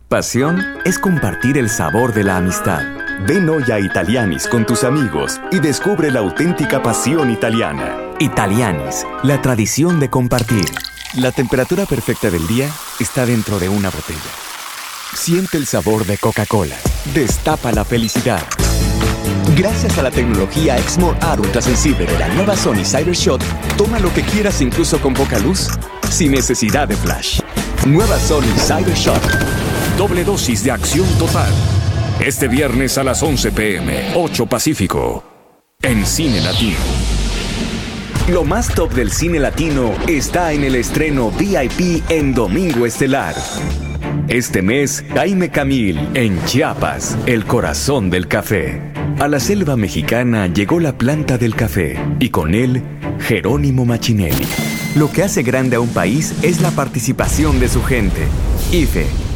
Pasión es compartir el sabor de la amistad. Ven hoy a Italianis con tus amigos y descubre la auténtica pasión italiana. Italianis, la tradición de compartir. La temperatura perfecta del día está dentro de una botella. Siente el sabor de Coca-Cola. Destapa la felicidad. Gracias a la tecnología Exmor Air ultrasensible de la nueva Sony Cybershot, toma lo que quieras incluso con poca luz, sin necesidad de flash. Nueva Sony Cybershot. Doble dosis de acción total. Este viernes a las 11 p.m., 8 Pacífico, en Cine Latino. Lo más top del cine latino está en el estreno VIP en Domingo Estelar. Este mes, Jaime Camil en Chiapas, el corazón del café. A la selva mexicana llegó la planta del café y con él, Jerónimo Machinelli. Lo que hace grande a un país es la participación de su gente. IFE,